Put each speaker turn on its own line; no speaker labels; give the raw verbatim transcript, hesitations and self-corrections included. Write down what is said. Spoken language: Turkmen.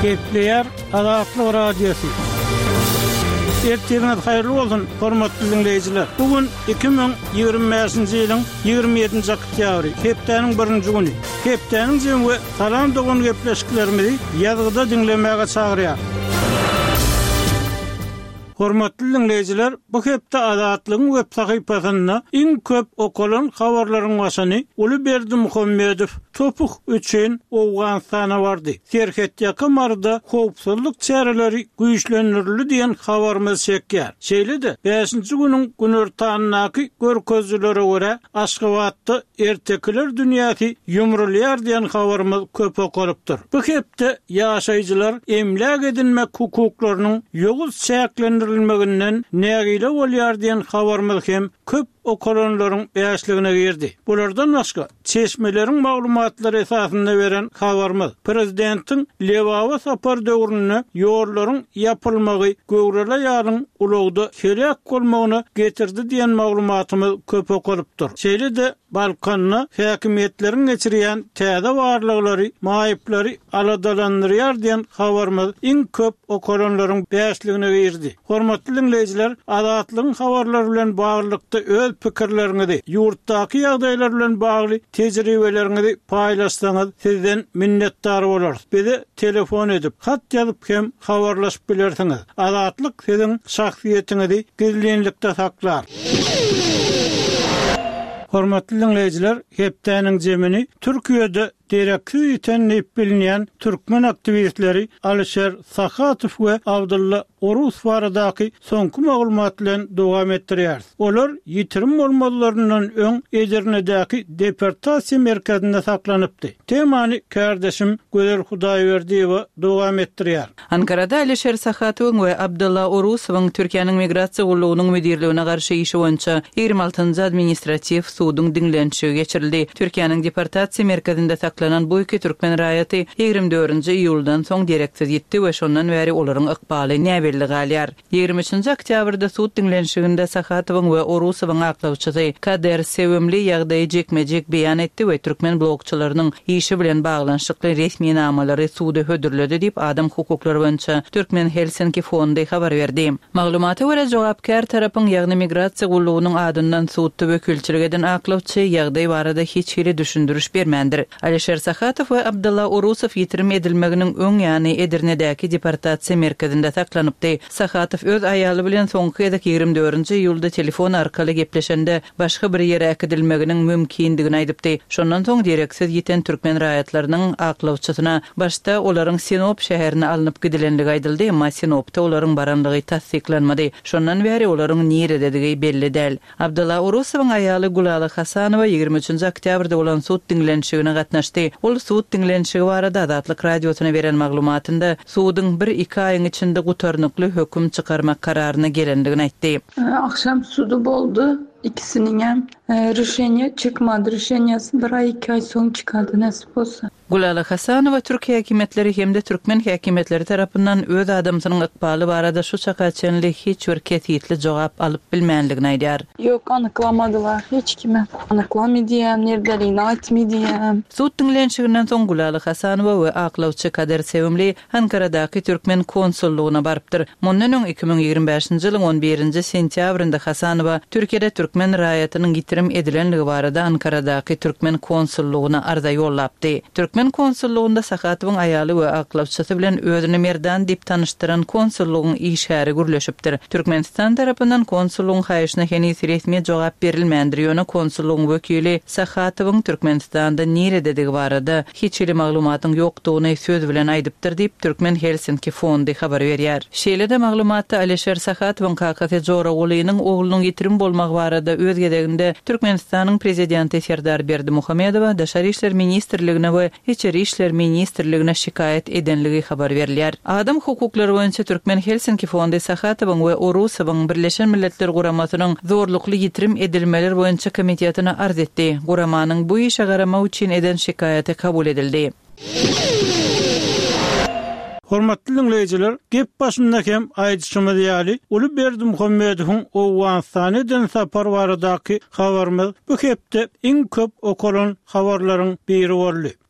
Kepler Azatlyk Radiosu. Ertirňiz haýyrly bolsun, hormatly dinleýijiler. Bugün iki bin ýygrimi beşinji ýylyň ýygrimi ýedinji oktýabry, hepdeniň birinji güni. Hepdeniň jemgy salam dogun gepleşiklerimizi ýazgyda dinlemäge çagyrýar. Hormatly dinleýijiler, bu hepde Azatlygyň web sahypasyna iň köp okulan habarlaryň başyny Ulyberdi Muhammedow topuk üçin Awganistana bardy. Serhetýäki marda howpsuzlyk çäreleri güýçlendirildi diýen habarymyz çekýär. Şeýle-de beşinji güniň günortanyňky görkezlere görä Aşgabatda ertekiler dünýäsi ýumrulýar diýen habarymyz köp okulypdyr. Bu hepde ýaşaýjylar emlak edilmek hukuklarynyň ýoguz çäklendirilmeginden nägile bolýar diýen habarymyz hem köp okulanlaryň beýasligine girdi. Bulardan başga çeşmeleriň maglumatlary esasynda beren habarymyz prezidentiň Lewawa sapar döwrüne ýorlaryň ýapylmagy göwrele ýaryň ulagda helak bolmagyny getirdi diýen maglumatymyz köp okulypdyr. Şeýle-de Balkanyna häkimetleriň geçirýän täze barlyklary, maýyplary aladalandyrýar diýen habarymyz iň köp okulanlaryň beýasligine girdi. Hormatly dinleýijiler, Azatlygyň habarlary bilen baglykda öz pikirleriňizi, ýurtdaky ýagdaýlar bilen bagly tejribeleriňizi paýlaşsaňyz sizden minnetdar bolarys. Bize telefon edip, hat ýazyp hem habarlaşyp bilersiňiz. Azatlyk siziň şahsiýetiňizi gizlenlikde saklar. Hormatly dinleýijiler, hepdeniň jemini Türkiýede Direktü ýetenip bilinýän türkmen aktivistleri Alişer Sakatow we Abdulla Orus baradaky soňky maglumat bilen dowam etdirýär. Olar ýitirim bolmalaryndan öň Edirne'däki deportasiýa merkezinde saklanypdy. Temany kardeşim Gözer Hudaýberdiýew dowam etdirýär.
Ankarada Alişer Sakatow we Abdulla Orusowyň Türkiýanyň migrasiýa gullugynyň müdirligine garşy işi boýunça ýygrimi altynjy administrativ sudyň dinlenşigi geçirildi. Türkiýanyň deportasiýa merkezinde saklanan bu iki türkmen raýaty ýygrimi dördünji iýuldan soň direksiz ýetdi we şondan bäri olaryň ykbaly näberli galýar. ýygrimi üçinji oktýabrda sud dinlenşiginde Sakatowyň we Orusowyň aklawçysy Kader Sevimli ýagdaýy jekmejek beýan etdi we türkmen blogçylarynyň işi bilen baglanşykly resmi namalary suda hödürledi diýip adam hukuklary boýunça Türkmen Helsinki fondy habar berdi. Maglumata görä jogapkar tarapyň ýagny migrasiýa gullugynyň adyndan sudda wekilçilik eden aklawçy ýagdaý barada hiç hili düşündürüş bermendir. Alişer Sakatow we Abdulla Orusow ýitirim edilmeginiň öň ýany Edirne'däki deportasiýa merkezinde saklanypdy. Sakatow öz aýaly bilen soňky ýygrimi dördünji iýulda telefon arkaly gepleşende başga bir ýere äkidilmeginiň mümkindigini aýdypdy. Şondan soň direksiz ýeten türkmen raýatlarynyň aklawçysyna başda olaryň Sinop şäherine alınıp gidilenligi aýdyldy, emma Sinopda olaryň baranlygy tasdiklanmady. Şondan bäri olaryň nirededigi belli däl. Abdulla Orusowyň aýaly Gulaly Hasanowa ýygrimi üçinji oktýabrda bolan sud dinlenşigine gatnaşdy. Ol sud dinlenşigi barada Azatlyk radiosyna beren maglumatynda sudyň bir iki aýyň içinde gutarnykly höküm çykarmak kararyna gelendigini aýtdy.
Akşam sudu boldu. İkisinin hem e, rüşeniye çıkmadı. Rüşeniyesi bir ay iki ay son çıkardı nasip olsa.
Gulaly Hasanowa Türkiýe häkimetleri hemde türkmen häkimetleri tarapyndan öz adamsynyň ykbaly barada şu çakaçenli hiç bir ketitli jogap alyp bilmänligini aýdýar.
Yok, anyklamadylar hiç kime. Anyklamadyýam, nerdeligini aýtmadyýam.
Sud dinlenşiginden soň Gulaly Hasanowa we aklawçy Kader Sevimli Ankaradaky türkmen konsullugyna barypdyr. Mundan öň iki bin ýygrimi beşinji ýylyň on birinji sentýabrynda Hasanowa Türkiýede türkmen raýatynyň ýitirim edilenligi barada Ankaradaky türkmen konsullugyna arza ýollapdy. Türkmen konsullugunda Sakatowyň aýaly we aklawçysy bilen özüni merdan diýip tanıştyran konsullugyň işäri gürleşipdir. Türkmenistan tarapyndan konsullugyň haýyşyna henüz resmi jogap berilmändir. Ýöne konsullugyň wekili Sakatowyň Türkmenistanda nirededigi barada hiç hili maglumatyň ýokdugyny söz bilen aýdypdyr diýip Türkmen Helsinki fondy habar berýär. Şeýle-de maglumatda Alişer Sakatowyň kakasy Joragolynyň oglunyň ýitirim bolmagy barada öz gedeginde Türkmenistanyň prezidenti Serdar Berdimuhammedow Daşary işler ministrligine we İçeri işler ministrligine şikayet edenligi habar berilýär. Adam hukuklary boýunça Türkmen Helsinki fondy Sakatowyň we Orusowyň Birleşen Milletler Guramasynyň zorlukly ýitirim edilmeler boýunça komitetina arz etdi. Guramanyň bu işe garamak üçin eden şikayeti kabul edildi.
Hormatly dinleýijiler, gep başynda hem aýdyşymyz ýaly Ulyberdi Muhammedowyň Awganistanyň sapar baradaky habarymyz bu hepde iň köp okulan habarlaryň biri boldy.